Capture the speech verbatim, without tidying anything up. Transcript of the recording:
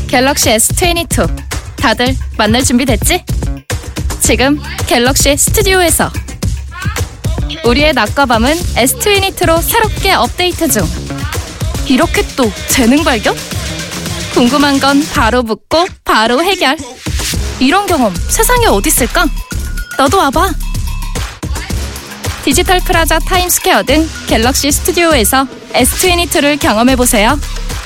갤럭시 에스 이십이. 다들 만날 준비 됐지? 지금 갤럭시 스튜디오에서 우리의 낮과 밤은 에스 이십이로 새롭게 업데이트 중. 이렇게 또 재능 발견? 궁금한 건 바로 묻고 바로 해결. 이런 경험 세상에 어디 있을까? 너도 와봐. 디지털 프라자 타임스퀘어 등 갤럭시 스튜디오에서 에스 이십이를 경험해보세요.